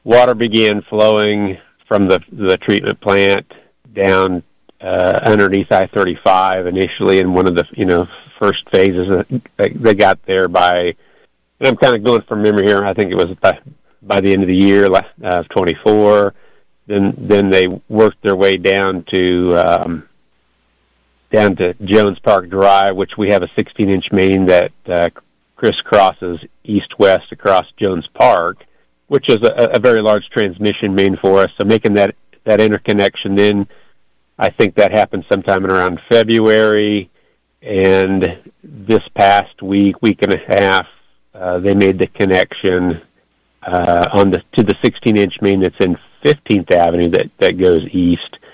water began flowing from the treatment plant down underneath I-35 initially in one of the first phases. They got there by, and I'm kind of going from memory here, I think it was by the end of the year of 24. Then they worked their way down to Jones Park Drive, which we have a 16-inch main that crisscrosses east-west across Jones Park, which is a very large transmission main for us. So making that interconnection, then I think that happened sometime in around February, and this past week and a half, they made the connection to the 16-inch main that's in 15th Avenue that goes east.